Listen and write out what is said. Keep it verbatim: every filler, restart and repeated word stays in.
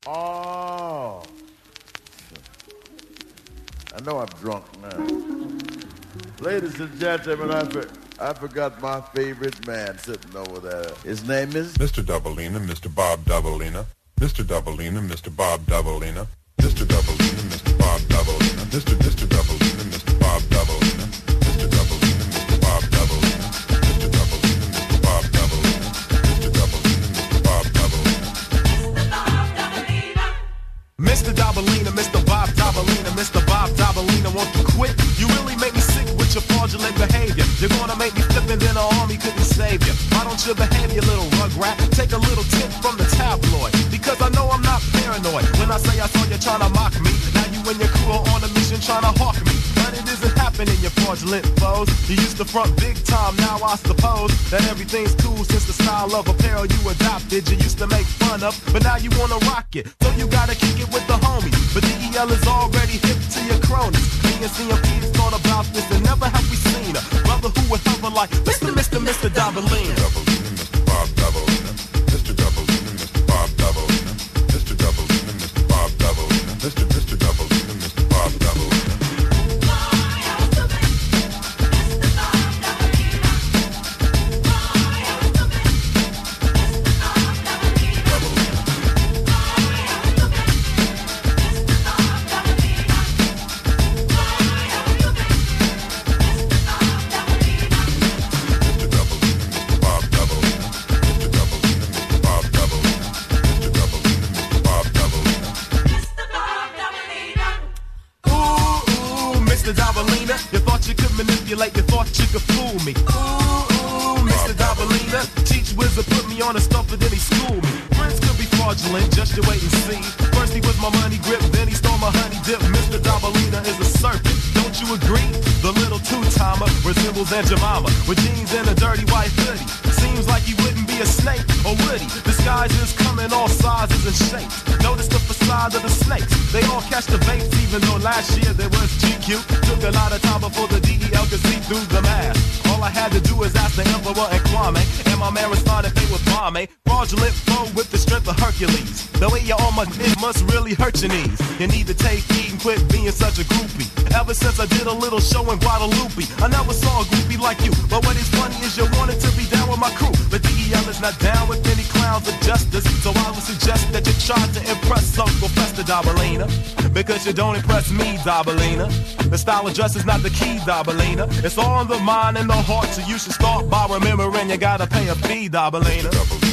Oh. I know I'm drunk now. Ladies and gentlemen, I, for, I forgot my favorite man sitting over there. His name is Mister Doubleina, Mister Bob Doubleina. Mister Doubleina, Mister Bob Doubleina. Mister Doubleina, Mister Bob Doubleina. Mister Mister Doubleina, Mister Bob Doubleina. Mister Doubleina, Mister Bob Doubleina. Mister Doubleina, Mister Bob Doubleina. Mister Doubleina, Mister Bob Doubleina. Mister Doubleina, Mister Bob Doubleina, Mister Bob Doubleina, won't you quit? You really make me sick with your fraudulent behavior. You're gonna make me flip and then the army couldn't save you. Why don't you behave, you little rugrat? Take a little tip from the tabloid, because I know I'm not paranoid. When I say I saw you trying to mock me, now you and your crew are on a mission trying to hawk me. But it isn't happening, you fraudulent foes. You used to front big time, now I suppose that everything's cool since the style of apparel you adopted. You used to make fun of, but now you wanna rock it. So you gotta kick it with the homies. But D E L is already hip to your cronies. Me and C M P's thought about this and never have we seen a brother who would hover like Mister Mister Mister Doubleina. Doubleina, Mister Bob Doubleina. Mister Doubleina, Mister Bob Doubleina. Mister Doubleina, Mister Bob Doubleina. Mister Mister Doubleina, Mister Bob Doubleina. You thought you could manipulate, you thought you could fool me. Ooh, ooh, Mister Doubleina, teach wizard put me on a stumper, then he schooled me. Friends could be fraudulent, just you wait and see. First he was my money grip, then he stole my honey dip. Mister Doubleina is a serpent, don't you agree? The little two-timer resembles Aunt Jemima with jeans and a dirty white hoodie. Seems like he wouldn't be a snake, or would he? Disguises come in all sizes and shapes. Notice the facade of the snakes. They all catch the baits, even though last year there was G Q. Took a lot of time before the D E L could see through the mask. All I had to do is ask the Emperor and Kwame, and my man responded they was bombe. Fraudulent flow with the strength of Hercules. The way you're on my dick must really hurt your knees. You need to take heed and quit being such a groupie. Ever since I did a little show in Guadalupe, I never saw a groupie like you. But what is funny is you wanted to be down with my crew. But D E L is not down with any clowns of justice. So I would suggest that you try to impress Uncle Fester Doubleina, because you don't impress me, Doubleina. The style of dress is not the key, Doubleina. It's all in the mind and the heart, so you should start by remembering you gotta pay a fee, Doubleina.